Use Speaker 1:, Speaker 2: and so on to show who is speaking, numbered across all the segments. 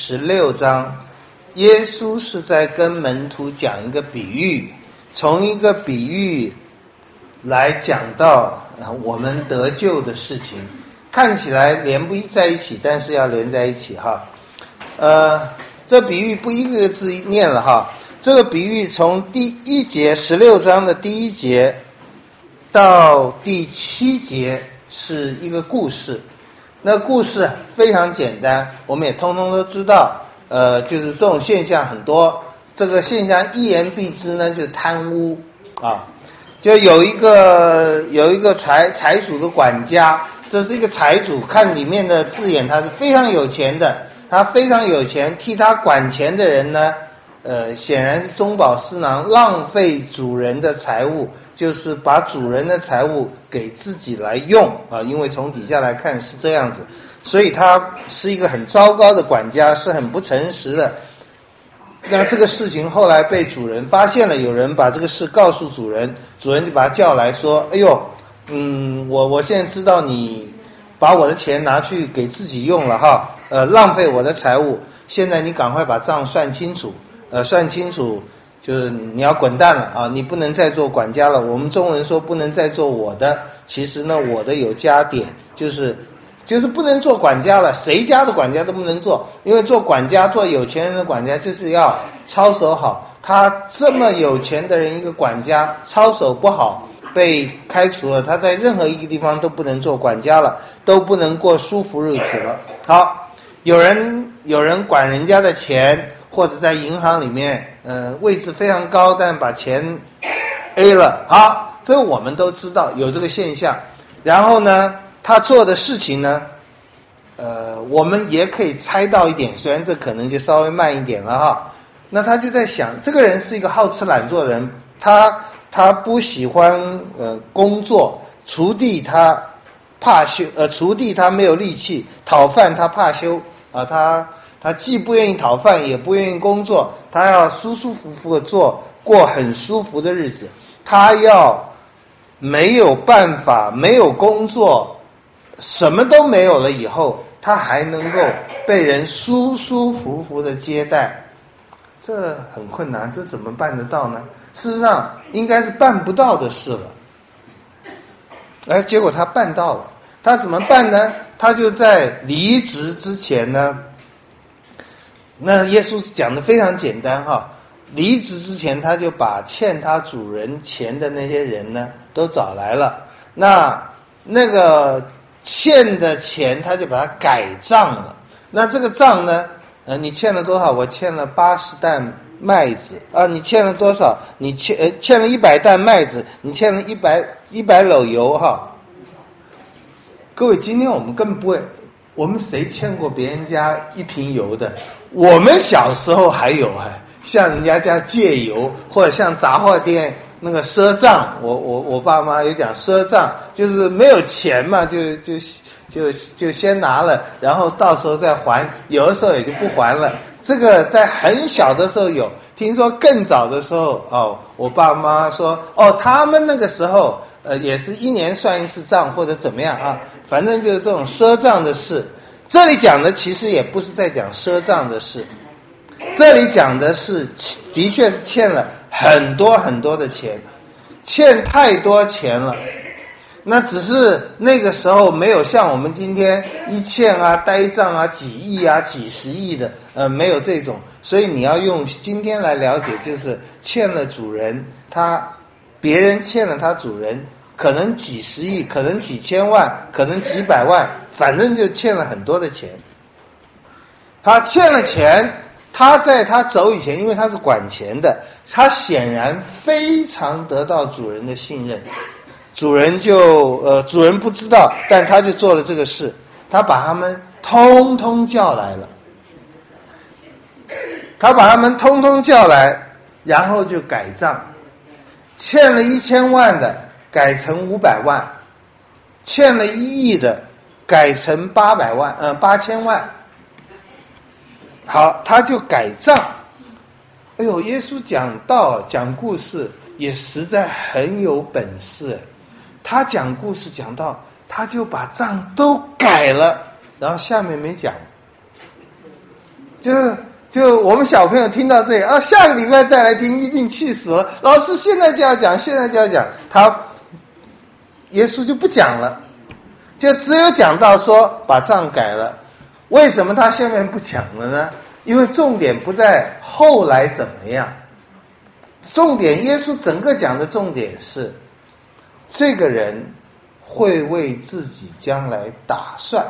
Speaker 1: 16章，耶稣是在跟门徒讲一个比喻，从一个比喻来讲到我们得救的事情，看起来连不在一起，但是要连在一起哈。这比喻不一个字念了哈。这个比喻从第1节16章的第1节到第7节是一个故事。那故事非常简单，我们也通通都知道。就是这种现象很多，这个现象一言蔽之呢，就是贪污啊。就有一个财主的管家，这是一个财主，看里面的字眼，他是非常有钱的，他非常有钱，替他管钱的人呢，显然是中饱私囊，浪费主人的财物，就是把主人的财物给自己来用啊。因为从底下来看是这样子，所以他是一个很糟糕的管家，是很不诚实的。那这个事情后来被主人发现了，有人把这个事告诉主人，主人就把他叫来说：“哎呦，我现在知道你把我的钱拿去给自己用了哈，浪费我的财物。现在你赶快把账算清楚，算清楚，就是你要滚蛋了啊！你不能再做管家了。我们中文说不能再做我的，其实呢，我的有加点，就是不能做管家了，谁家的管家都不能做，因为做管家，做有钱人的管家就是要操守好。他这么有钱的人，一个管家操守不好，被开除了，他在任何一个地方都不能做管家了，都不能过舒服日子了。好，有人管人家的钱，或者在银行里面，位置非常高，但把钱 A 了。好，这个我们都知道有这个现象。然后呢，他做的事情呢，我们也可以猜到一点，虽然这可能就稍微慢一点了哈。那他就在想，这个人是一个好吃懒做的人，他不喜欢工作，锄地他怕休，锄地他没有力气，讨饭他怕休啊，他既不愿意讨饭，也不愿意工作，他要舒舒服服的过很舒服的日子，他要没有办法，没有工作，什么都没有了以后，他还能够被人舒舒服服的接待，这很困难，这怎么办得到呢？事实上应该是办不到的事了。结果他办到了。他怎么办呢？他就在离职之前呢，那耶稣讲的非常简单哈，离职之前他就把欠他主人钱的那些人呢都找来了，那个欠的钱他就把它改账了。那这个账呢，你欠了多少？我欠了80担麦子啊，你欠了多少？你欠了100担麦子，你欠了100篓油哈。各位，今天我们根本不会，我们谁欠过别人家1瓶油的？我们小时候还有向人家借油，或者向杂货店那个赊账。我爸妈有讲赊账，就是没有钱嘛，就先拿了，然后到时候再还，有的时候也就不还了。这个在很小的时候有，听说更早的时候我爸妈说他们那个时候也是1年算一次账或者怎么样啊，反正就是这种赊账的事。这里讲的其实也不是在讲赊账的事，这里讲的是的确是欠了很多很多的钱，欠太多钱了。那只是那个时候没有像我们今天一欠啊、呆账啊、几亿啊、几十亿的，没有这种。所以你要用今天来了解，就是欠了主人，别人欠了他主人，可能几十亿，可能几千万，可能几百万，反正就欠了很多的钱。他欠了钱，他在他走以前，因为他是管钱的，他显然非常得到主人的信任。主人不知道，但他就做了这个事，他把他们通通叫来了，然后就改账，欠了1000万的改成500万，欠了1亿的改成8000万。好，他就改账。哎呦，耶稣讲故事也实在很有本事。他讲故事讲到，他就把账都改了，然后下面没讲， 就我们小朋友听到这个下个礼拜再来听，一定气死了。老师现在就要讲，耶稣就不讲了，就只有讲到说把账改了。为什么他下面不讲了呢？因为重点不在后来怎么样，重点耶稣整个讲的重点是这个人会为自己将来打算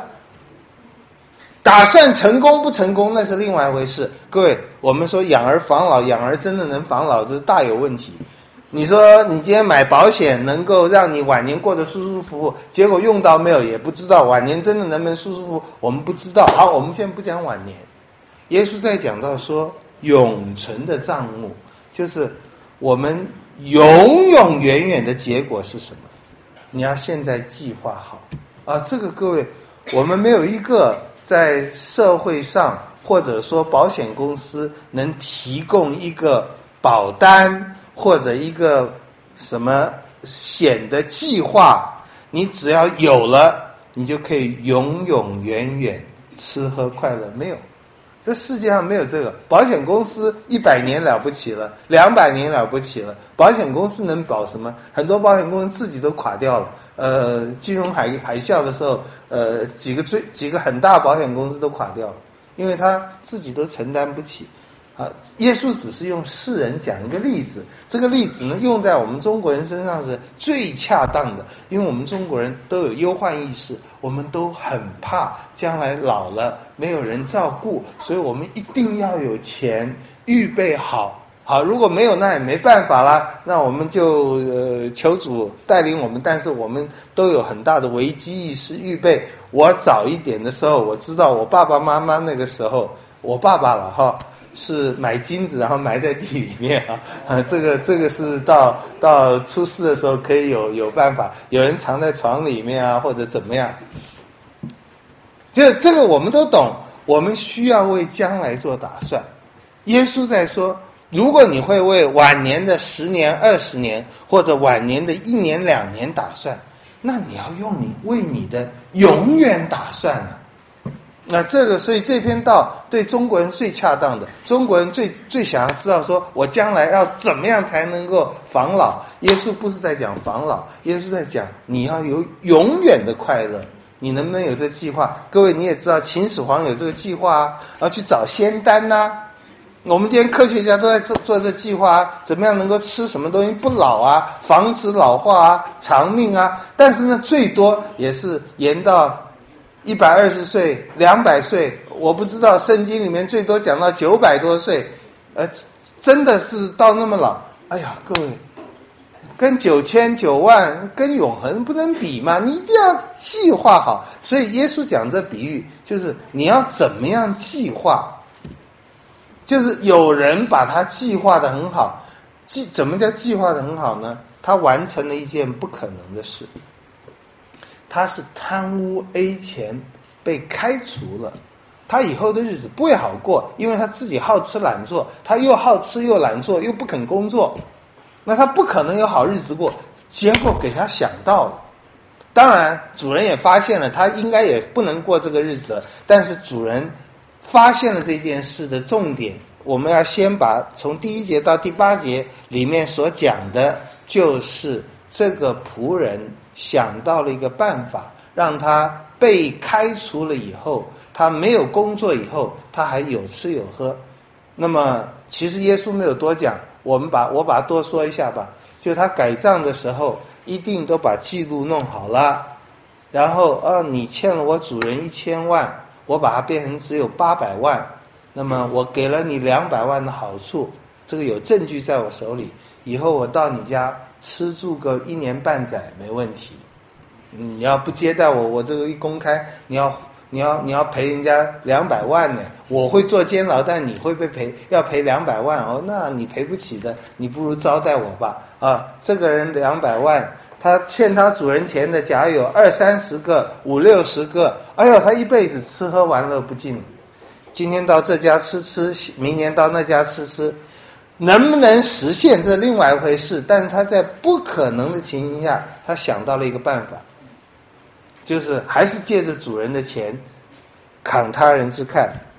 Speaker 1: 成功不成功那是另外一回事。各位，我们说养儿防老，养儿真的能防老，这是大有问题。你说你今天买保险能够让你晚年过得舒舒服服，结果用到没有也不知道，晚年真的能不能舒舒服服我们不知道。好，我们现在不讲晚年，耶稣在讲到说永存的账目，就是我们永永远远的结果是什么，你要现在计划好这个各位，我们没有一个在社会上或者说保险公司能提供一个保单或者一个什么险的计划，你只要有了你就可以永永远远吃喝快乐。没有，这世界上没有这个。保险公司100年了不起了，200年了不起了，保险公司能保什么？很多保险公司自己都垮掉了。金融海啸的时候，几个很大保险公司都垮掉了，因为他自己都承担不起。耶稣只是用世人讲一个例子，这个例子呢用在我们中国人身上是最恰当的，因为我们中国人都有忧患意识，我们都很怕将来老了没有人照顾，所以我们一定要有钱预备好。好，如果没有那也没办法啦，那我们就求主带领我们，但是我们都有很大的危机意识预备。我早一点的时候我知道我爸爸妈妈那个时候，我爸爸了是买金子然后埋在地里面这个是到出事的时候可以有办法，有人藏在床里面或者怎么样，这个我们都懂，我们需要为将来做打算。耶稣在说，如果你会为晚年的10年20年或者晚年的1年2年打算，那你要为你的永远打算呢。那所以这篇道对中国人最恰当的，中国人最想要知道说我将来要怎么样才能够防老。耶稣不是在讲防老，耶稣在讲你要有永远的快乐，你能不能有这计划？各位你也知道秦始皇有这个计划要去找仙丹我们今天科学家都在做这计划怎么样能够吃什么东西不老防止老化长命但是呢最多也是延到120岁200岁，我不知道圣经里面最多讲到900多岁，真的是到那么老。哎呀，各位，跟9000、9万跟永恒不能比嘛，你一定要计划好。所以耶稣讲这比喻，就是你要怎么样计划，就是有人把他计划得很好。怎么叫计划得很好呢？他完成了一件不可能的事。他是贪污 A 钱被开除了，他以后的日子不会好过，因为他自己好吃懒做，他又好吃又懒做又不肯工作，那他不可能有好日子过。结果给他想到了，当然主人也发现了他应该也不能过这个日子了，但是主人发现了这件事的重点，我们要先把从第1节到第8节里面所讲的，就是这个仆人想到了一个办法，让他被开除了以后，他没有工作以后，他还有吃有喝。那么其实耶稣没有多讲，我把它多说一下吧。就他改账的时候一定都把记录弄好了，然后你欠了我主人1000万，我把它变成只有800万，那么我给了你200万的好处，这个有证据在我手里，以后我到你家吃住个1年半载没问题。你要不接待我这个一公开，你要赔人家200万呢，我会坐监牢，但你会要赔200万那你赔不起的，你不如招待我吧。这个人200万，他欠他主人钱的，假如有20-30个、50-60个，哎呦，他一辈子吃喝玩乐不尽，今天到这家吃，明年到那家吃，能不能实现这另外一回事，但是他在不可能的情形下，他想到了一个办法，就是还是借着主人的钱扛他人之慨，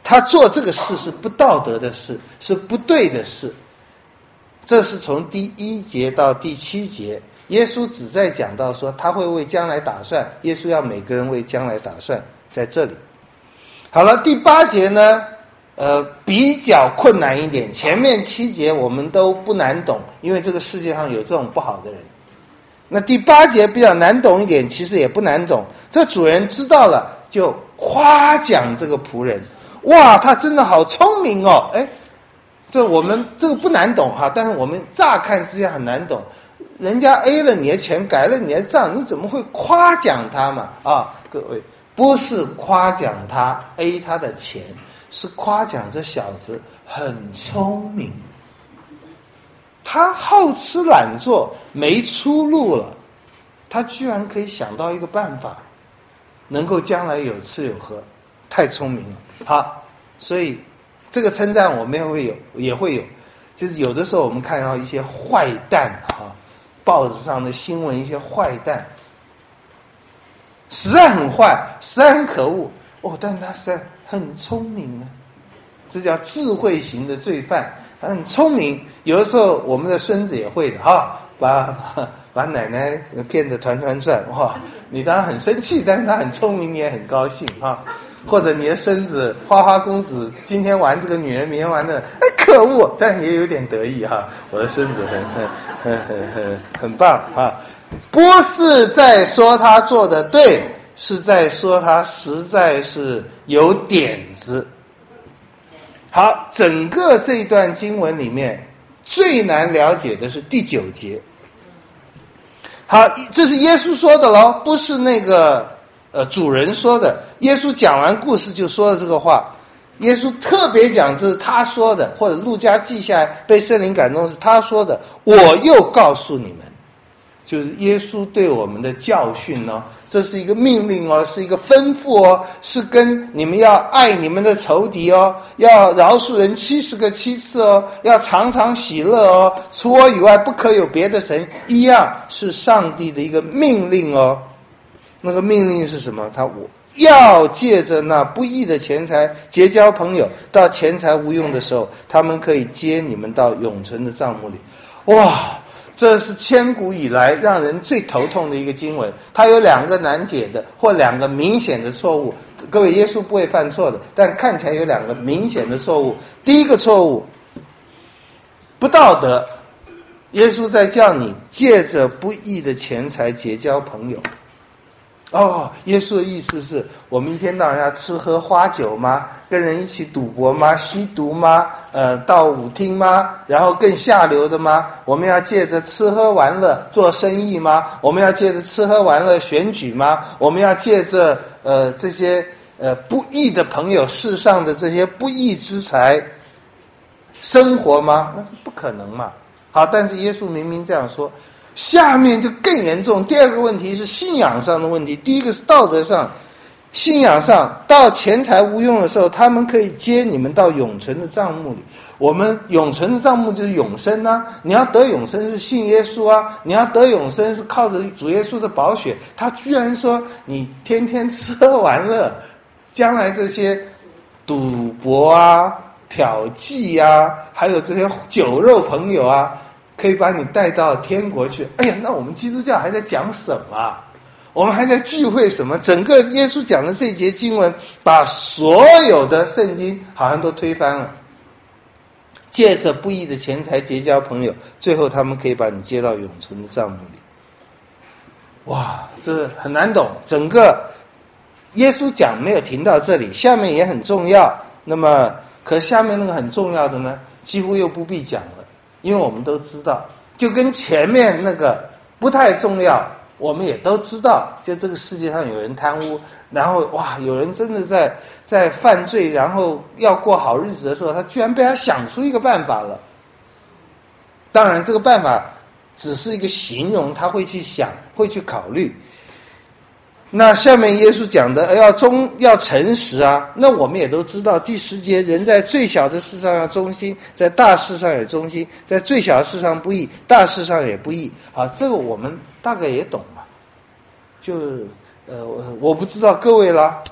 Speaker 1: 他做这个事是不道德的事，是不对的事。这是从第1节到第7节，耶稣只在讲到说他会为将来打算，耶稣要每个人为将来打算，在这里。好了，第8节呢比较困难一点，前面7节我们都不难懂，因为这个世界上有这种不好的人。那第8节比较难懂一点，其实也不难懂。这主人知道了，就夸奖这个仆人，哇，他真的好聪明哦！这我们这个不难懂哈，但是我们乍看之下很难懂。人家 A 了你的钱，改了你的账，你怎么会夸奖他嘛？啊，各位，不是夸奖他 A 他的钱，是夸奖这小子很聪明。他好吃懒做，没出路了，他居然可以想到一个办法，能够将来有吃有喝，太聪明了。好，所以这个称赞我们也会有，就是有的时候我们看到一些坏蛋啊，报纸上的新闻，一些坏蛋实在很坏，实在很可恶但是他实在很聪明啊，这叫智慧型的罪犯，他很聪明。有的时候我们的孙子也会的哈，把奶奶骗得团团转，哇，你当然很生气，但是他很聪明，你也很高兴哈。或者你的孙子花花公子今天玩这个女人，明天玩的，可恶，但也有点得意哈。我的孙子很棒啊，不是在说他做的对，是在说他实在是有点子。好，整个这一段经文里面最难了解的是第9节。好，这是耶稣说的咯，不是那个主人说的。耶稣讲完故事就说了这个话，耶稣特别讲这是他说的，或者路加记下来被圣灵感动是他说的。我又告诉你们，就是耶稣对我们的教训哦，这是一个命令哦，是一个吩咐哦，是跟你们要爱你们的仇敌哦，要饶恕人70个7次哦，要常常喜乐哦，除我以外不可有别的神，一样是上帝的一个命令哦。那个命令是什么？我要借着那不义的钱财结交朋友，到钱财无用的时候，他们可以接你们到永存的帐幕里。哇，这是千古以来让人最头痛的一个经文，它有2个难解的或2个明显的错误。各位，耶稣不会犯错的，但看起来有2个明显的错误。第一个错误，不道德，耶稣在叫你借着不义的钱财结交朋友。耶稣的意思是我们一天到晚要吃喝花酒吗？跟人一起赌博吗？吸毒吗？到舞厅吗？然后更下流的吗？我们要借着吃喝玩乐做生意吗？我们要借着吃喝玩乐选举吗？我们要借着这些不义的朋友，世上的这些不义之财生活吗？那是不可能嘛。好，但是耶稣明明这样说。下面就更严重，第2个问题是信仰上的问题。第一个是道德上，信仰上，到钱财无用的时候，他们可以接你们到永存的帐幕里。我们永存的帐幕就是永生啊，你要得永生是信耶稣啊，你要得永生是靠着主耶稣的宝血。他居然说你天天吃喝玩乐，将来这些赌博啊、嫖妓啊，还有这些酒肉朋友啊，可以把你带到天国去。那我们基督教还在讲什么？我们还在聚会什么？整个耶稣讲的这节经文，把所有的圣经好像都推翻了。借着不义的钱财结交朋友，最后他们可以把你接到永存的帐幕里。哇，这很难懂。整个耶稣讲没有停到这里，下面也很重要。那么，可下面那个很重要的呢，几乎又不必讲了。因为我们都知道，就跟前面那个不太重要，我们也都知道，就这个世界上有人贪污，然后有人真的在犯罪，然后要过好日子的时候，他居然被他想出一个办法了。当然这个办法只是一个形容，他会去想，会去考虑。那下面耶稣讲的要诚实啊，那我们也都知道，第10节，人在最小的事上要忠心，在大事上也忠心，在最小的事上不义，大事上也不义。这个我们大概也懂嘛。就我不知道各位啦，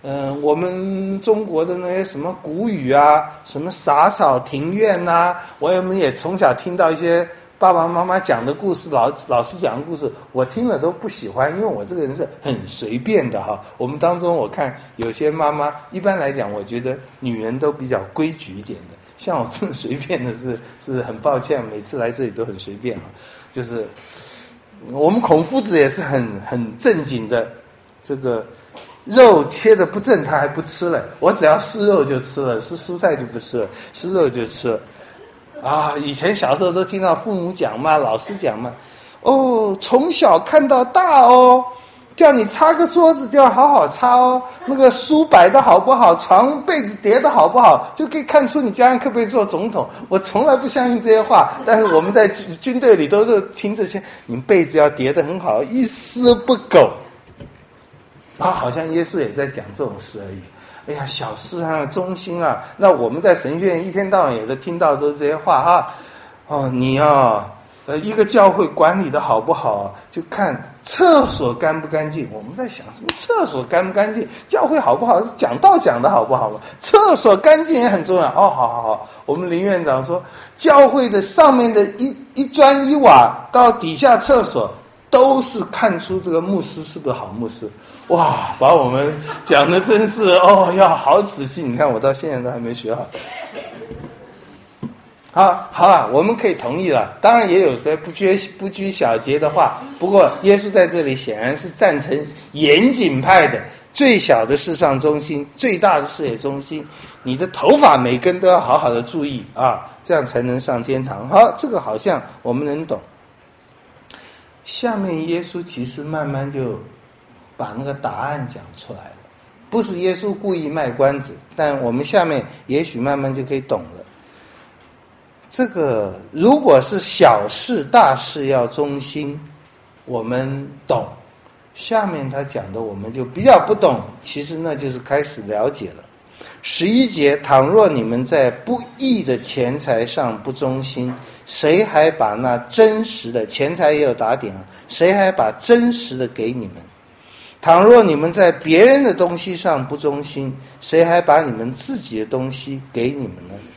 Speaker 1: 我们中国的那些什么古语啊，什么洒扫庭院呐，我们也从小听到一些爸爸妈妈讲的故事，老师讲的故事，我听了都不喜欢，因为我这个人是很随便的哈。我们当中我看有些妈妈，一般来讲，我觉得女人都比较规矩一点的，像我这么随便的是很抱歉，每次来这里都很随便啊。就是我们孔夫子也是很正经的，这个肉切的不正他还不吃了，我只要是肉就吃了，是蔬菜就不吃了，是肉就吃了。啊，以前小时候都听到父母讲嘛，老师讲嘛，哦，从小看到大哦，叫你擦个桌子就要好好擦哦，那个书摆的好不好，床被子叠的好不好，就可以看出你将来可不可以做总统。我从来不相信这些话，但是我们在军队里都是听这些，你们被子要叠得很好，一丝不苟。啊，好像耶稣也在讲这种事而已。哎呀，小事上的中心啊，那我们在神学院一天到晚也都听到都是这些话哈。哦，你啊，一个教会管理的好不好，就看厕所干不干净。我们在想什么厕所干不干净，教会好不好是讲道讲的好不好嘛？厕所干净也很重要。哦，好，我们林院长说，教会的上面的一砖一瓦到底下厕所，都是看出这个牧师是不是好牧师。哇，把我们讲的真是要好仔细，你看我到现在都还没学好。好了，我们可以同意了。当然也有些不拘小节的话，不过耶稣在这里显然是赞成严谨派的，最小的事上中心，最大的事业中心。你的头发每根都要好好的注意啊，这样才能上天堂。好，这个好像我们能懂。下面耶稣其实慢慢就把那个答案讲出来了，不是耶稣故意卖关子，但我们下面也许慢慢就可以懂了。这个如果是小事大事要忠心，我们懂，下面他讲的我们就比较不懂，其实那就是开始了解了。11节，倘若你们在不义的钱财上不忠心，谁还把那真实的，钱财也有打点啊，谁还把真实的给你们？倘若你们在别人的东西上不忠心，谁还把你们自己的东西给你们呢？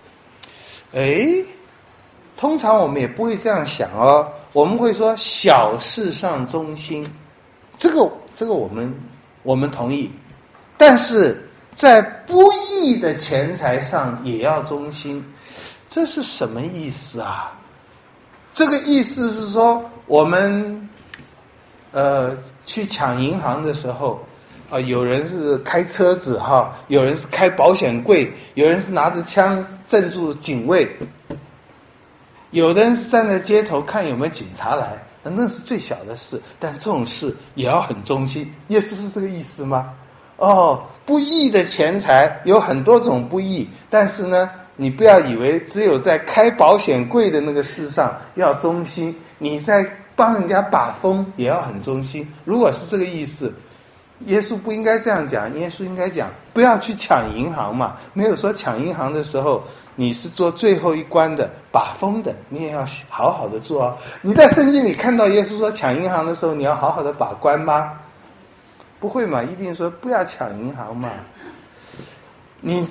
Speaker 1: 通常我们也不会这样想哦，我们会说小事上忠心，这个我们同意，但是在不义的钱财上也要忠心，这是什么意思啊？这个意思是说，我们去抢银行的时候有人是开车子哈，有人是开保险柜，有人是拿着枪镇住警卫，有的人是站在街头看有没有警察来，那是最小的事，但这种事也要很忠心。耶稣是这个意思吗？不义的钱财有很多种不义，但是呢，你不要以为只有在开保险柜的那个事上要忠心，你在帮人家把风也要很忠心。如果是这个意思，耶稣不应该这样讲，耶稣应该讲不要去抢银行嘛，没有说抢银行的时候你是做最后一关的把风的，你也要好好的做哦。你在圣经里看到耶稣说抢银行的时候你要好好的把关吗？不会嘛，一定说不要抢银行嘛。你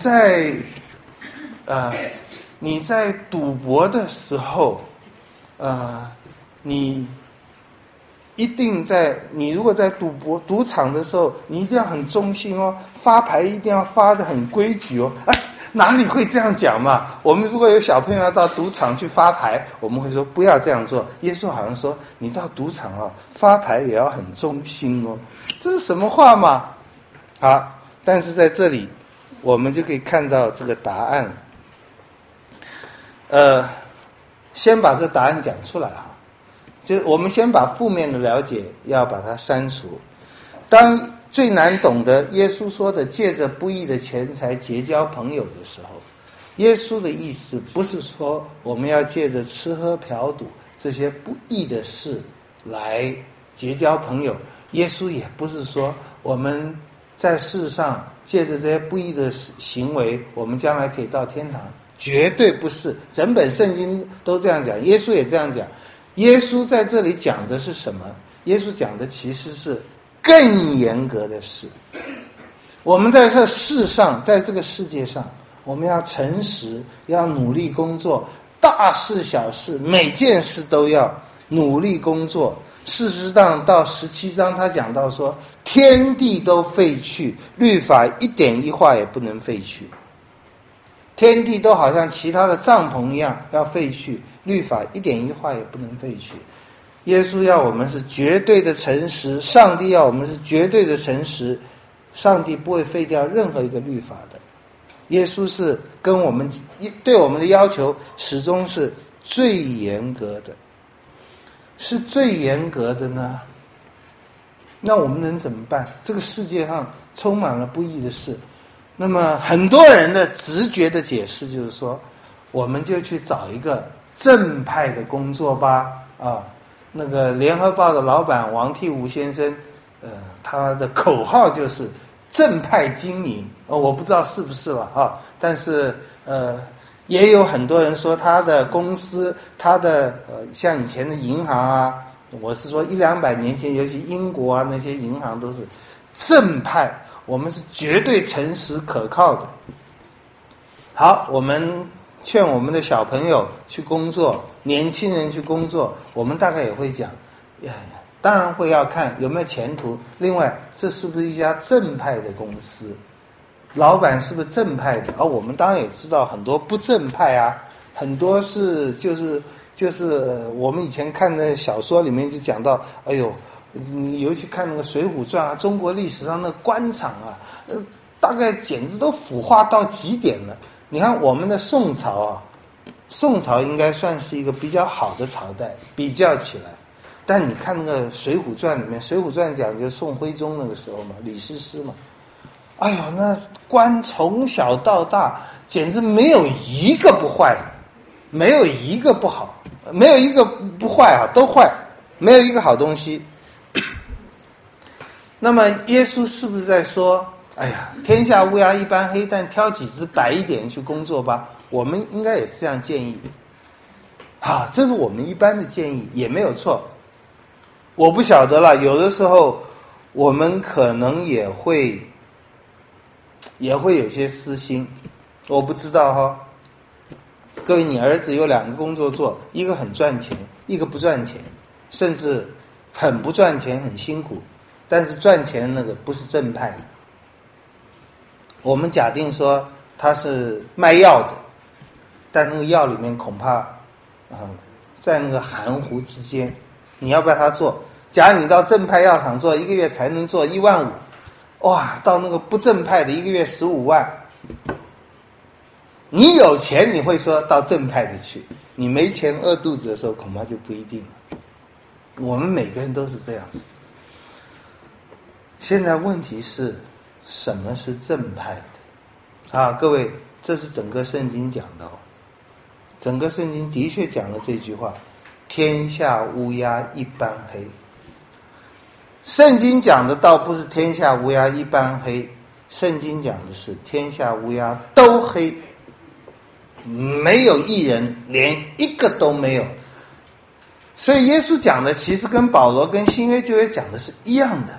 Speaker 1: 在赌博的时候你如果在赌场的时候，你一定要很忠心哦，发牌一定要发得很规矩哦。哪里会这样讲嘛？我们如果有小朋友要到赌场去发牌，我们会说不要这样做。耶稣好像说，你到赌场发牌也要很忠心哦。这是什么话嘛？好，但是在这里我们就可以看到这个答案。先把这答案讲出来就我们先把负面的了解要把它删除。当最难懂的耶稣说的借着不义的钱财结交朋友的时候，耶稣的意思不是说我们要借着吃喝嫖赌这些不义的事来结交朋友，耶稣也不是说我们在世上借着这些不义的行为我们将来可以到天堂，绝对不是。整本圣经都这样讲，耶稣也这样讲。耶稣在这里讲的是什么？耶稣讲的其实是更严格的事。 我们在这世上，在这个世界上，我们要诚实，要努力工作，大事小事，每件事都要努力工作。事实上，到17章他讲到说，天地都废去，律法一点一画也不能废去。天地都好像其他的帐篷一样要废去，律法一点一画也不能废去。耶稣要我们是绝对的诚实，上帝要我们是绝对的诚实，上帝不会废掉任何一个律法的。耶稣是跟我们对我们的要求始终是最严格的，是最严格的呢。那我们能怎么办？这个世界上充满了不义的事，那么很多人的直觉的解释就是说，我们就去找一个正派的工作吧。那个联合报的老板王替武先生，他的口号就是正派经营，我不知道是不是了啊，但是也有很多人说他的公司，他的像以前的银行啊，我是说100-200年前，尤其英国啊那些银行都是正派，我们是绝对诚实可靠的。好，我们劝我们的小朋友去工作，年轻人去工作，我们大概也会讲，当然会要看有没有前途。另外，这是不是一家正派的公司？老板是不是正派的？我们当然也知道很多不正派啊，很多是就是我们以前看的小说里面就讲到，哎呦，你尤其看那个《水浒传》啊，中国历史上的官场啊，大概简直都腐化到极点了。你看我们的宋朝啊，宋朝应该算是一个比较好的朝代，比较起来。但你看那个《水浒传》里面，《水浒传》讲就是宋徽宗那个时候嘛，李师师嘛，哎呦，那官从小到大，简直没有一个不坏的，没有一个不好，没有一个不坏啊，都坏，没有一个好东西。那么耶稣是不是在说，哎呀，天下乌鸦一般黑，但挑几只白一点去工作吧？我们应该也是这样建议。这是我们一般的建议，也没有错。我不晓得了，有的时候我们可能也会有些私心，我不知道哈。各位，你儿子有2个工作做，一个很赚钱，一个不赚钱，甚至很不赚钱，很辛苦，但是赚钱那个不是正派的。我们假定说他是卖药的，但那个药里面恐怕在那个含糊之间，你要不要他做？假如你到正派药厂做，一个月才能做15000，哇，到那个不正派的一个月15万。你有钱你会说到正派的去，你没钱饿肚子的时候恐怕就不一定了。我们每个人都是这样子。现在问题是什么是正派的？各位，这是整个圣经讲的整个圣经的确讲了这句话，天下乌鸦一般黑。圣经讲的倒不是天下乌鸦一般黑，圣经讲的是天下乌鸦都黑，没有一人，连一个都没有。所以耶稣讲的其实跟保罗跟新约旧约讲的是一样的。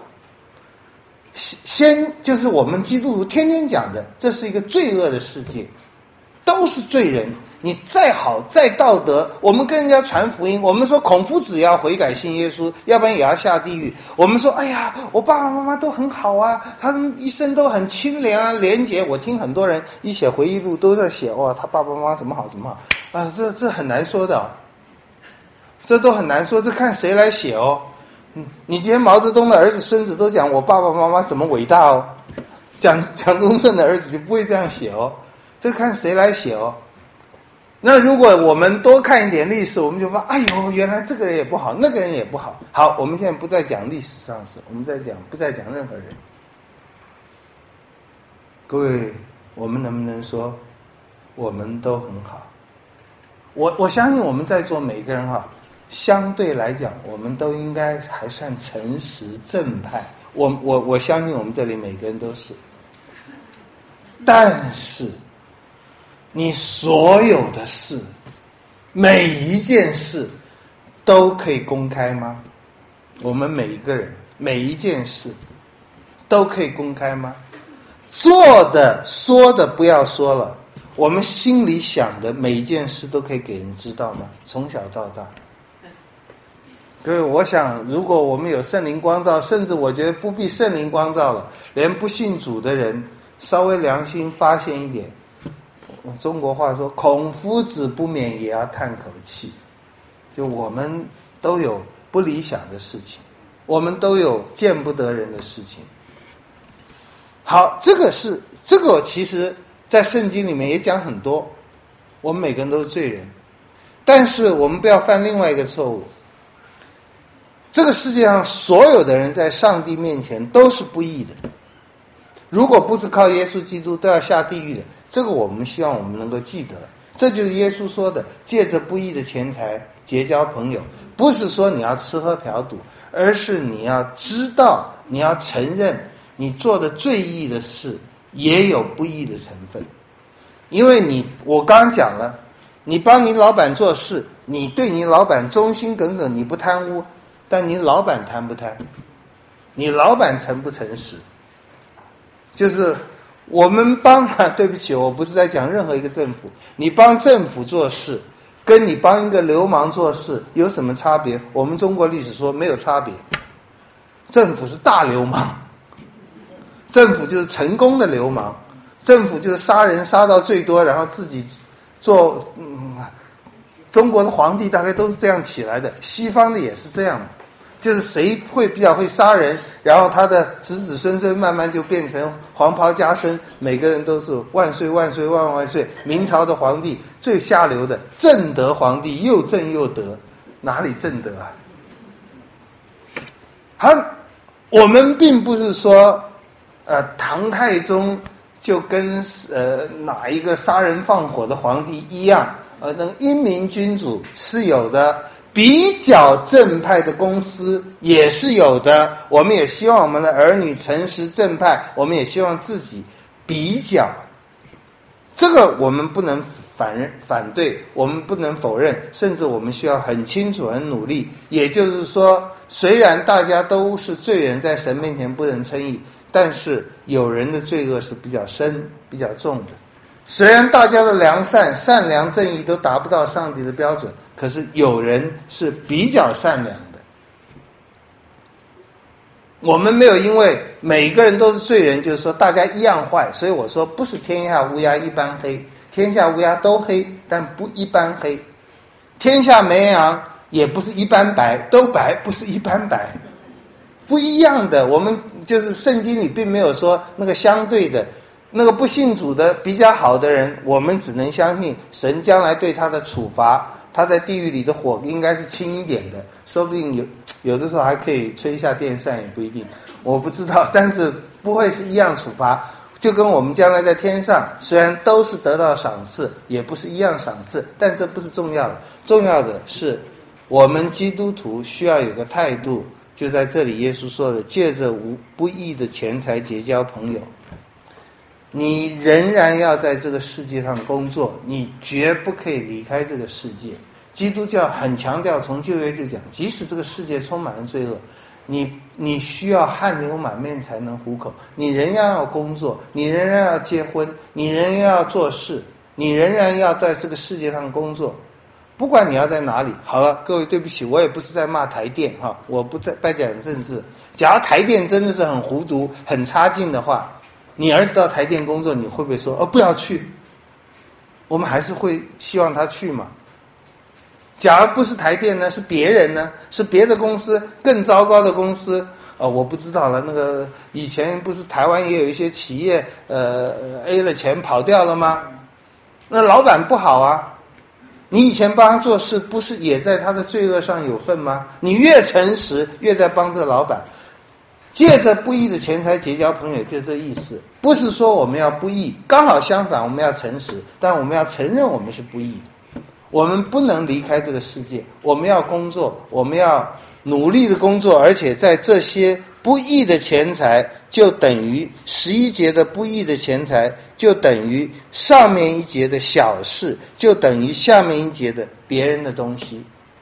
Speaker 1: 先就是我们基督徒天天讲的，这是一个罪恶的世界，都是罪人。你再好再道德，我们跟人家传福音，我们说孔夫子要悔改信耶稣，要不然也要下地狱。我们说哎呀，我爸爸妈妈都很好啊，他们一生都很清廉啊廉洁。我听很多人一写回忆录都在写，他爸爸妈妈怎么好怎么好这很难说的这都很难说，这看谁来写你今天毛泽东的儿子孙子都讲我爸爸妈妈怎么伟大蒋中正的儿子就不会这样写这看谁来写那如果我们多看一点历史，我们就发哎呦，原来这个人也不好，那个人也不好。好，我们现在不再讲历史上的事，我们不再讲任何人。各位，我们能不能说我们都很好？我相信我们在座每个人相对来讲，我们都应该还算诚实正派。我相信我们这里每个人都是。但是你所有的事，每一件事都可以公开吗？我们每一个人每一件事都可以公开吗？ 做的说的不要说了，我们心里想的每一件事都可以给人知道吗？从小到大。所以我想，如果我们有圣灵光照，甚至我觉得不必圣灵光照了，连不信主的人稍微良心发现一点，中国话说孔夫子不免也要叹口气。就我们都有不理想的事情，我们都有见不得人的事情。好，这个其实在圣经里面也讲很多，我们每个人都是罪人，但是我们不要犯另外一个错误。这个世界上所有的人在上帝面前都是不义的，如果不是靠耶稣基督都要下地狱的，这个我们希望我们能够记得。这就是耶稣说的，借着不义的钱财结交朋友，不是说你要吃喝嫖赌，而是你要知道，你要承认你做的最义的事也有不义的成分。因为我刚刚讲了，你帮你老板做事，你对你老板忠心耿耿，你不贪污，但你老板贪不贪？你老板诚不诚实？就是我们对不起，我不是在讲任何一个政府，你帮政府做事跟你帮一个流氓做事有什么差别？我们中国历史说没有差别，政府是大流氓，政府就是成功的流氓，政府就是杀人杀到最多，然后自己做中国的皇帝大概都是这样起来的，西方的也是这样，就是谁比较会杀人，然后他的子子孙孙慢慢就变成黄袍加身，每个人都是万岁万岁万万岁。明朝的皇帝最下流的正德皇帝，又正又德，哪里正德啊？好，我们并不是说唐太宗就跟哪一个杀人放火的皇帝一样，那个英明君主是有的，比较正派的公司也是有的。我们也希望我们的儿女诚实正派，我们也希望自己比较，这个我们不能反对，我们不能否认，甚至我们需要很清楚很努力。也就是说，虽然大家都是罪人，在神面前不能称义，但是有人的罪恶是比较深比较重的。虽然大家的善良正义都达不到上帝的标准，可是有人是比较善良的。我们没有因为每个人都是罪人，就是说大家一样坏，所以我说不是天下乌鸦一般黑，天下乌鸦都黑，但不一般黑。天下绵羊也不是一般白，都白，不是一般白，不一样的。我们就是圣经里并没有说那个相对的，那个不信主的比较好的人，我们只能相信神将来对他的处罚，他在地狱里的火应该是轻一点的，说不定有的时候还可以吹一下电扇，也不一定，我不知道，但是不会是一样处罚。就跟我们将来在天上，虽然都是得到赏赐，也不是一样赏赐，但这不是重要的，重要的是我们基督徒需要有个态度，就在这里耶稣说的，借着不义的钱财结交朋友。你仍然要在这个世界上工作，你绝不可以离开这个世界。基督教很强调，从旧约就讲，即使这个世界充满了罪恶，你需要汗流满面才能糊口，你仍然要工作，你仍然要结婚，你仍然要做事，你仍然要在这个世界上工作，不管你要在哪里。好了，各位对不起，我也不是在骂台电哈，我不讲政治。假如台电真的是很糊涂很差劲的话，你儿子到台电工作，你会不会说不要去？我们还是会希望他去嘛。假如不是台电呢，是别人呢，是别的公司，更糟糕的公司我不知道了。那个以前不是台湾也有一些企业A 了钱跑掉了吗？那老板不好啊，你以前帮他做事，不是也在他的罪恶上有份吗？你越诚实，越在帮这个老板。借着不义的钱财结交朋友，就这意思。不是说我们要不义，刚好相反，我们要诚实，但我们要承认我们是不义的。我们不能离开这个世界，我们要工作，我们要努力的工作，而且在这些不义的钱财，就等于11节的不义的钱财，就等于上面一节的小事，就等于下面一节的别人的东西。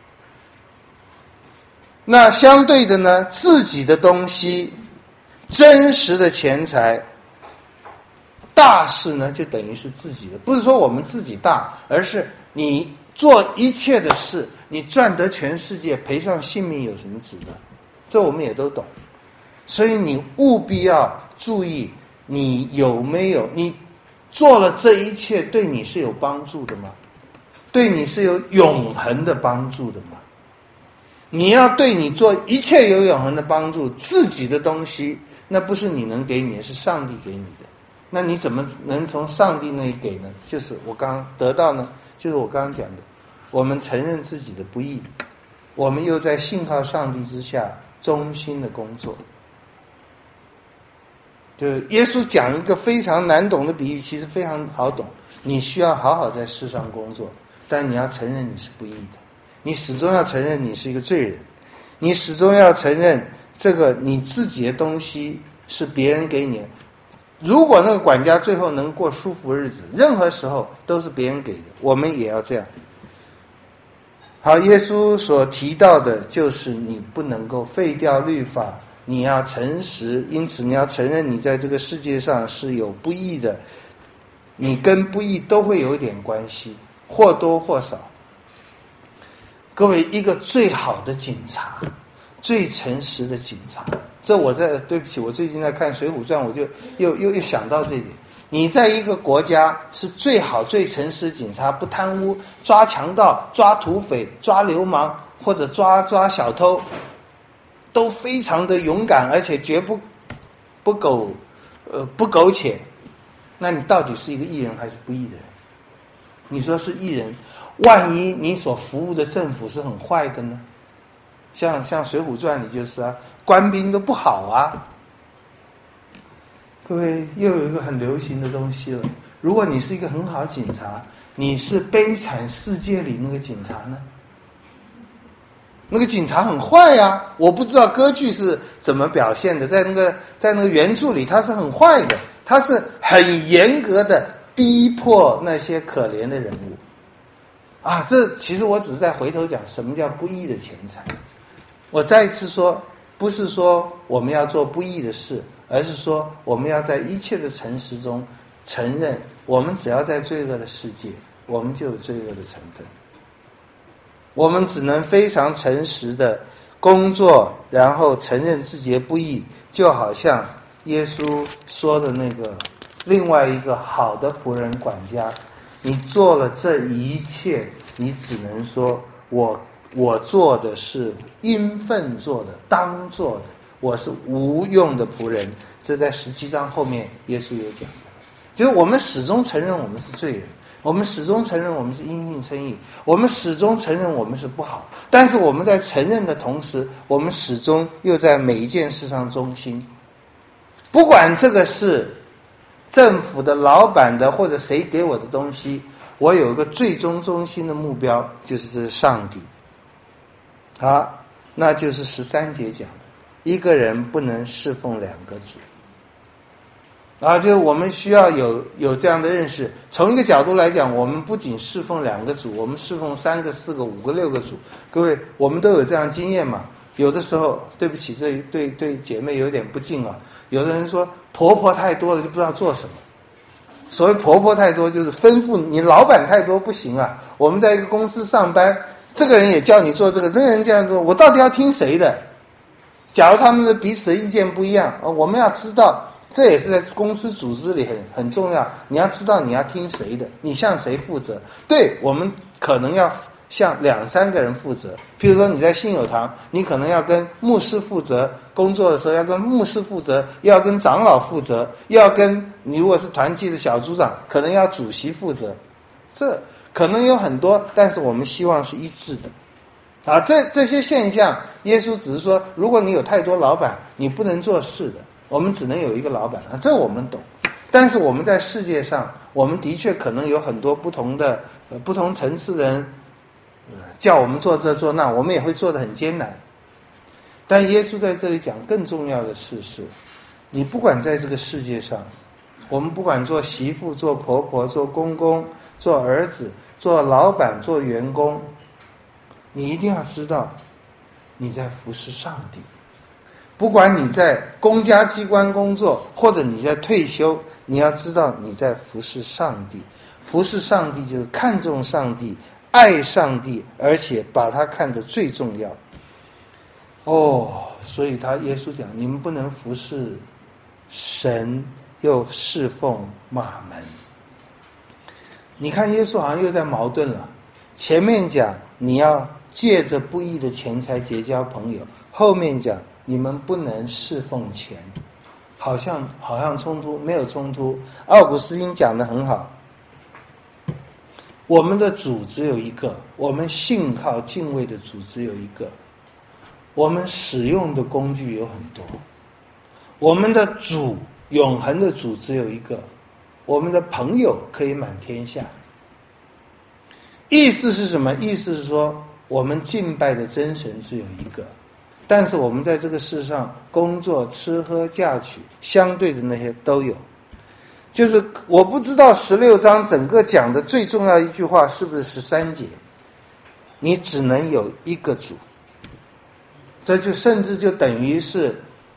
Speaker 1: 那相对的呢，自己的东西，真实的钱财， 大事呢，就等于是自己的，不是说我们自己大，而是你做一切的事，你赚得全世界，赔上性命有什么值得？这我们也都懂。所以你务必要注意，你有没有，你做了这一切对你是有帮助的吗？对你是有永恒的帮助的吗？你要对你做一切有永恒的帮助，自己的东西那不是你能给你的，是上帝给你的。那你怎么能从上帝那里给呢？就是我刚刚得到呢，就是我刚刚讲的，我们承认自己的不义，我们又在信靠上帝之下忠心的工作。就是耶稣讲一个非常难懂的比喻，其实非常好懂。你需要好好在世上工作，但你要承认你是不义的，你始终要承认你是一个罪人，你始终要承认这个你自己的东西是别人给你的。如果那个管家最后能过舒服日子，任何时候都是别人给的，我们也要这样。好，耶稣所提到的就是你不能够废掉律法，你要诚实，因此你要承认你在这个世界上是有不义的，你跟不义都会有一点关系，或多或少。各位，一个最好的警察，最诚实的警察，这对不起，我最近在看《水浒传》，我就又想到这一点。你在一个国家是最好最诚实的警察，不贪污，抓强盗、抓土匪、抓流氓或者抓小偷，都非常的勇敢，而且绝不苟且。那你到底是一个义人还是不义的人？你说是义人，万一你所服务的政府是很坏的呢？像《水浒传》里就是啊，官兵都不好啊。各位，又有一个很流行的东西了。如果你是一个很好警察，你是悲惨世界里那个警察呢？那个警察很坏呀，我不知道歌剧是怎么表现的，在那个原著里他是很坏的，他是很严格的逼迫那些可怜的人物啊。这其实我只是在回头讲什么叫不义的钱财。我再一次说，不是说我们要做不义的事，而是说我们要在一切的诚实中承认，我们只要在罪恶的世界，我们就有罪恶的成分。我们只能非常诚实的工作，然后承认自己的不义，就好像耶稣说的那个另外一个好的仆人管家，你做了这一切，你只能说我做的是应分做的，当做的，我是无用的仆人。这在17章后面耶稣有讲的，就是我们始终承认我们是罪人，我们始终承认我们是因信称义，我们始终承认我们是不好，但是我们在承认的同时，我们始终又在每一件事上忠心。不管这个是政府的、老板的，或者谁给我的东西，我有一个最终中心的目标，就是这是上帝。好，那就是13节讲的，一个人不能侍奉两个主。就是我们需要有这样的认识。从一个角度来讲，我们不仅侍奉两个主，我们侍奉3个、4个、5个、6个主。各位，我们都有这样经验嘛？有的时候，对不起，这对姐妹有点不敬啊。有的人说婆婆太多了，就不知道做什么。所谓婆婆太多，就是吩咐你，老板太多不行啊。我们在一个公司上班，这个人也叫你做这个，那个人这样做，我到底要听谁的？假如他们的彼此的意见不一样，我们要知道。这也是在公司组织里很重要，你要知道你要听谁的，你向谁负责。对，我们可能要向2、3个人负责。譬如说你在信友堂，你可能要跟牧师负责，工作的时候要跟牧师负责，又要跟长老负责，又要跟你如果是团契的小组长，可能要主席负责。这可能有很多，但是我们希望是一致的。这些现象，耶稣只是说，如果你有太多老板，你不能做事的。我们只能有一个老板，这我们懂。但是我们在世界上，我们的确可能有很多不同的不同层次的人，叫我们做这做那，我们也会做得很艰难。但耶稣在这里讲更重要的事是，你不管在这个世界上，我们不管做媳妇、做婆婆、做公公、做儿子、做老板、做员工，你一定要知道你在服侍上帝。不管你在公家机关工作，或者你在退休， 你要知道你在服侍上帝，服侍上帝就是看重上帝，爱上帝，而且把他看得最重要。所以耶稣讲，你们不能服侍神又侍奉马门。你看耶稣好像又在矛盾了，前面讲你要借着不义的钱财结交朋友，后面讲你们不能侍奉钱，好像冲突，没有冲突。奥古斯丁讲得很好，我们的主只有一个，我们信靠敬畏的主只有一个，我们使用的工具有很多，我们的主，永恒的主只有一个，我们的朋友可以满天下。意思是什么？意思是说我们敬拜的真神只有一个，但是我们在这个世上工作、吃喝、嫁娶，相对的那些都有。就是我不知道16章整个讲的最重要一句话是不是13节，你只能有一个主。这就甚至就等于是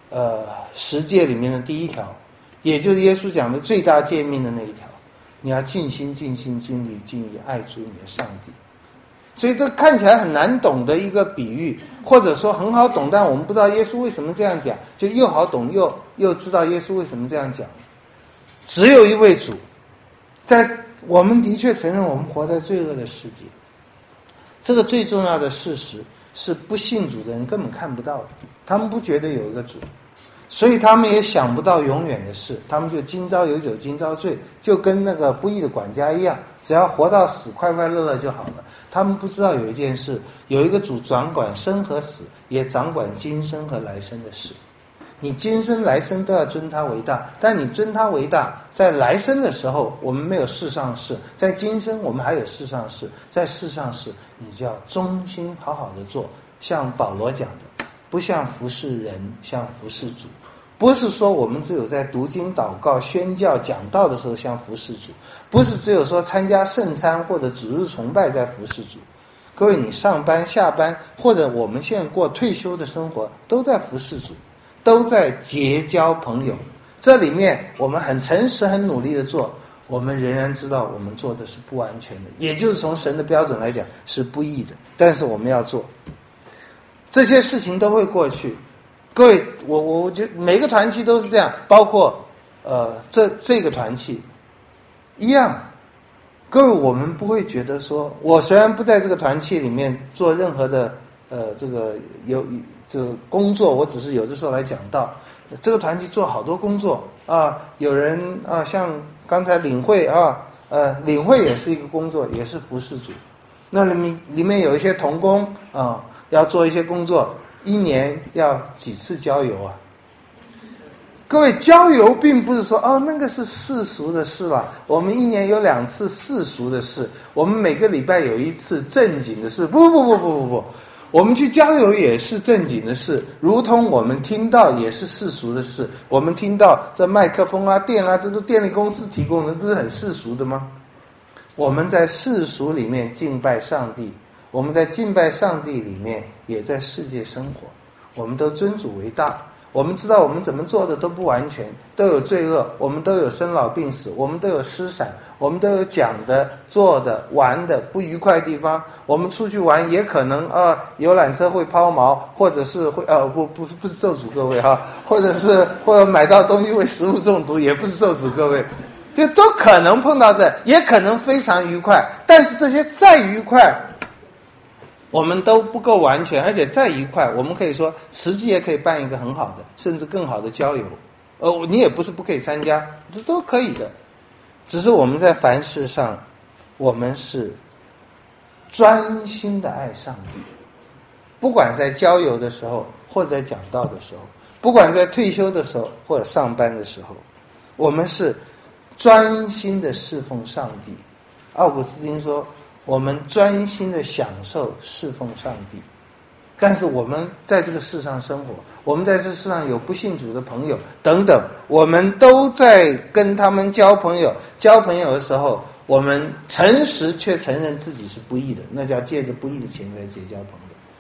Speaker 1: 10诫里面的第一条，也就是耶稣讲的最大诫命的那一条，你要尽心尽性尽力尽意爱主你的上帝。所以这看起来很难懂的一个比喻，或者说很好懂，但我们不知道耶稣为什么这样讲，就又好懂又知道耶稣为什么这样讲。只有一位主，我们的确承认我们活在罪恶的世界，这个最重要的事实是不信主的人根本看不到的，他们不觉得有一个主，所以他们也想不到永远的事，他们就今朝有酒今朝醉，就跟那个不义的管家一样，只要活到死快快乐乐就好了。他们不知道有一件事，有一个主掌管生和死，也掌管今生和来生的事。你今生来生都要尊他为大，但你尊他为大，在来生的时候我们没有世上事，在今生我们还有世上事，在世上事你就要忠心好好的做，像保罗讲的，不像服侍人，像服侍主。不是说我们只有在读经祷告宣教讲道的时候像服侍主，不是只有说参加圣餐或者主日崇拜在服侍主。各位，你上班下班，或者我们现在过退休的生活，都在服侍主，都在结交朋友。这里面我们很诚实很努力的做，我们仍然知道我们做的是不完全的，也就是从神的标准来讲是不义的，但是我们要做。这些事情都会过去。各位，我觉得每个团契都是这样，包括这个团契一样。各位，我们不会觉得说，我虽然不在这个团契里面做任何的这个工作，我只是有的时候来讲道。这个团契做好多工作啊，有人啊，像刚才领会啊，领会也是一个工作，也是服侍主。那里面有一些同工啊，要做一些工作。1年要几次郊游啊？各位，郊游并不是说那个是世俗的事了。我们1年有2次世俗的事，我们每个礼拜有1次正经的事。不，我们去郊游也是正经的事，如同我们听到也是世俗的事。我们听到这麦克风啊、电啊，这都电力公司提供的，不是很世俗的吗？我们在世俗里面敬拜上帝，我们在敬拜上帝里面也在世界生活，我们都尊主为大。我们知道我们怎么做的都不完全，都有罪恶，我们都有生老病死，我们都有失散，我们都有讲的、做的、玩的不愉快的地方。我们出去玩也可能游览车会抛锚，或者是会不是咒诅各位哈，或者买到东西会食物中毒，也不是咒诅各位，就都可能碰到这，也可能非常愉快。但是这些再愉快，我们都不够完全，而且再愉快，我们可以说慈济也可以办一个很好的甚至更好的郊游，你也不是不可以参加，这都可以的。只是我们在凡事上，我们是专心的爱上帝，不管在郊游的时候或者在讲道的时候，不管在退休的时候或者上班的时候，我们是专心的侍奉上帝。奥古斯丁说，我们专心的享受侍奉上帝。但是我们在这个世上生活，我们在这世上有不信主的朋友等等，我们都在跟他们交朋友。交朋友的时候，我们诚实却承认自己是不义的，那叫借着不义的钱财结交朋友。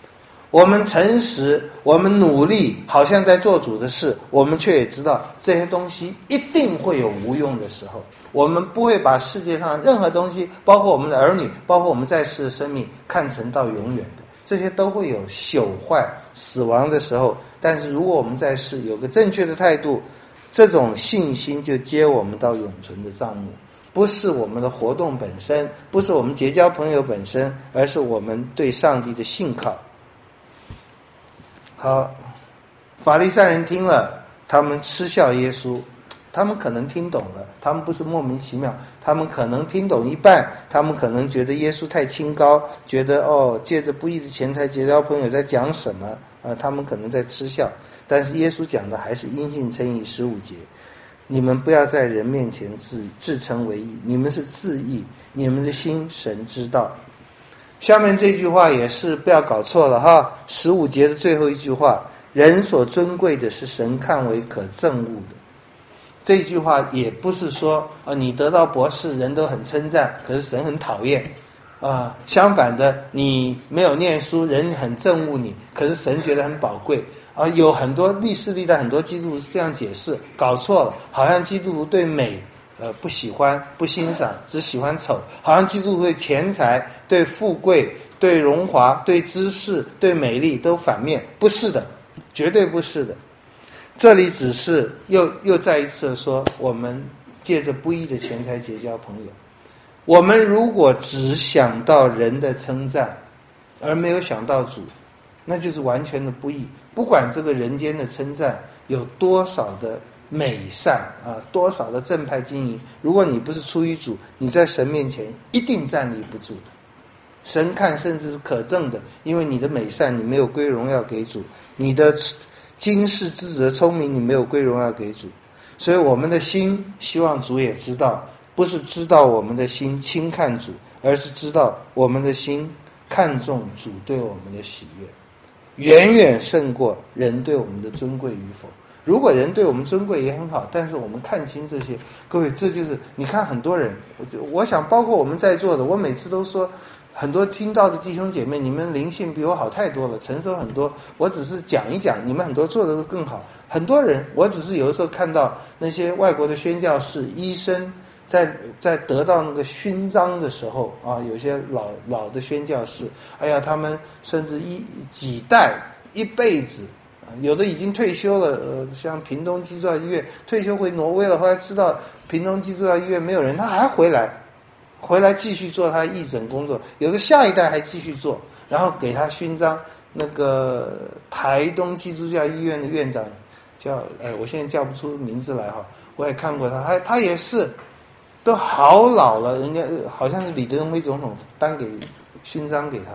Speaker 1: 我们诚实，我们努力，好像在做主的事，我们却也知道这些东西一定会有无用的时候。我们不会把世界上任何东西，包括我们的儿女，包括我们在世的生命，看成到永远的，这些都会有朽坏、死亡的时候。但是如果我们在世有个正确的态度，这种信心就接我们到永存的帐幕。不是我们的活动本身，不是我们结交朋友本身，而是我们对上帝的信靠。好，法利赛人听了，他们嗤笑耶稣，他们可能听懂了，他们不是莫名其妙，他们可能听懂一半，他们可能觉得耶稣太清高，觉得借着不义的钱财结交朋友在讲什么他们可能在嗤笑，但是耶稣讲的还是因信称义15节，你们不要在人面前自称为义，你们是自义，你们的心神知道。下面这句话也是不要搞错了哈，15节的最后一句话，人所尊贵的是神看为可憎恶的。这句话也不是说你得到博士人都很称赞，可是神很讨厌相反的，你没有念书人很憎恶你，可是神觉得很宝贵有很多历史历代很多基督徒是这样解释，搞错了，好像基督徒对美不喜欢不欣赏，只喜欢丑，好像基督徒对钱财对富贵对荣华对知识对美丽都反面，不是的，绝对不是的。这里只是又再一次说，我们借着不义的钱财结交朋友。我们如果只想到人的称赞而没有想到主，那就是完全的不义。不管这个人间的称赞有多少的美善多少的正派经营，如果你不是出于主，你在神面前一定站立不住的。神看甚至是可憎的，因为你的美善你没有归荣耀给主，你的经世之子的聪明你没有归荣耀给主。所以我们的心希望主也知道，不是知道我们的心轻看主，而是知道我们的心看重主对我们的喜悦，远远胜过人对我们的尊贵与否。如果人对我们尊贵也很好，但是我们看清这些，各位，这就是你看很多人，我想包括我们在座的，我每次都说，很多听到的弟兄姐妹，你们灵性比我好太多了，成熟很多，我只是讲一讲，你们很多做的都更好。很多人，我只是有的时候看到那些外国的宣教士、医生在得到那个勋章的时候有些老的宣教士，他们甚至几代一辈子有的已经退休了像屏东基督教医院退休回挪威了，后来知道屏东基督教医院没有人，他还回来继续做他义诊工作，有的下一代还继续做，然后给他勋章。那个台东基督教医院的院长叫我现在叫不出名字来我也看过他也是都好老了，人家好像是李登辉总统颁给勋章给他，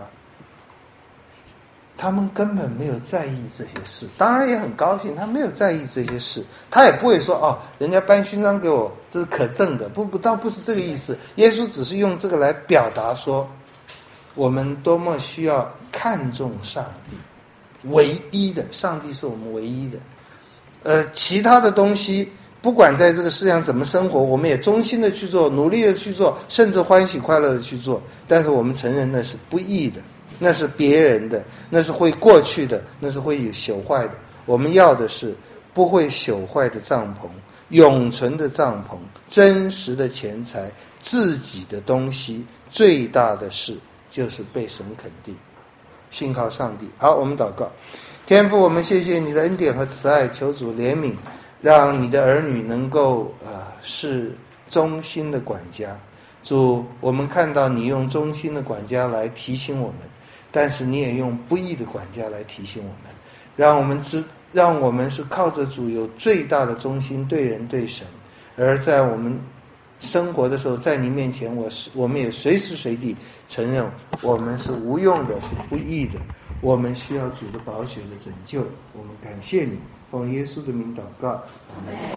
Speaker 1: 他们根本没有在意这些事，当然也很高兴，他没有在意这些事，他也不会说人家颁勋章给我这是可憎的，倒不是这个意思。耶稣只是用这个来表达说，我们多么需要看重上帝，唯一的上帝是我们唯一的。其他的东西不管在这个世上怎么生活，我们也忠心的去做，努力的去做，甚至欢喜快乐的去做，但是我们承认那是不义的，那是别人的，那是会过去的，那是会有朽坏的。我们要的是不会朽坏的帐篷，永存的帐篷，真实的钱财，自己的东西。最大的事就是被神肯定，信靠上帝。好，我们祷告。天父，我们谢谢你的恩典和慈爱，求主怜悯，让你的儿女能够是忠心的管家。主，我们看到你用忠心的管家来提醒我们，但是你也用不义的管家来提醒我们，让我们是靠着主有最大的忠心对人对神，而在我们生活的时候，在你面前我们也随时随地承认我们是无用的，是不义的，我们需要主的宝血的拯救。我们感谢你，奉耶稣的名祷告，阿们。